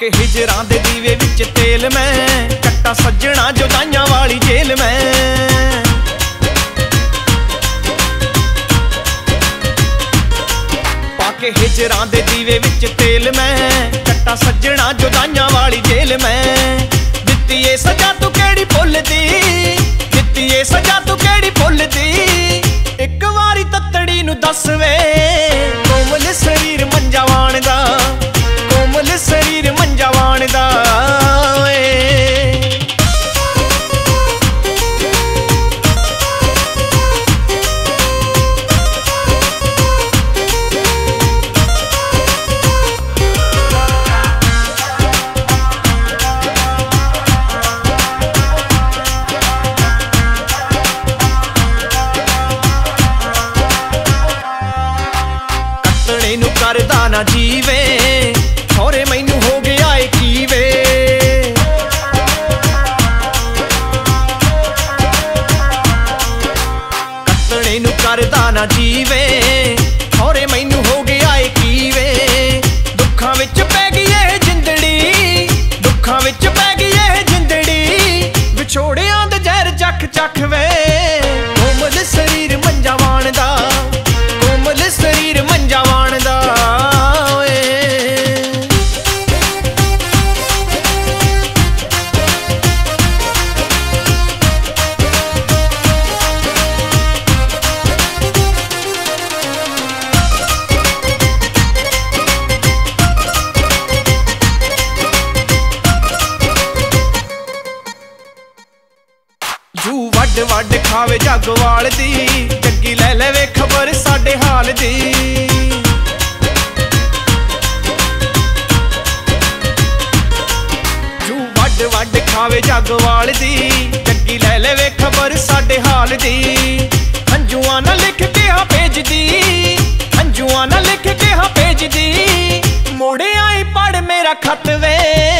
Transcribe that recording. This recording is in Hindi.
के हिजरां दे दीवे विच तेल मैं कट्टा सज्जणा जुदाइयां वाली जेल मैं। पाके हिजरां दे दीवे विच तेल मैं कट्टा सज्जणा जुदाइयां वाली जेल मैं। दित्ती ए सजा तू केड़ी भुलदी, दित्ती ए सजा तू केड़ी भुलदी, इक वारी तत्तड़ी नू दस वे कोमल शरीर मंजावाण दा, कोमल शरीर मंजावाण दा। नू करदा ना जीवे थोरे मैनू हो गया है की वे। कट्टणे नू करदा ना जीवे थोरे मैनू हो गया है की वे। दुखां विच पै गई है जिंदड़ी, दुखां विच पै गई है जिंदड़ी, विछोड़ियां दे जहर चख चख वे कोमल शरीर मंजावाण दा, कोमल शरीर मंजावाण दा। जू वड वड खावे जगवाल दी, जग्गी लै लेवे खबर साडे हाल दी। जू वड वड खावे जगवाल दी, जग्गी लै लेवे खबर साडे हाल दी। हंजुआं ना लिख के हाँ भेज दी, हंजुआं ना लिख के हाँ भेज दी, मोड़े आई पढ़ मेरा खत वे।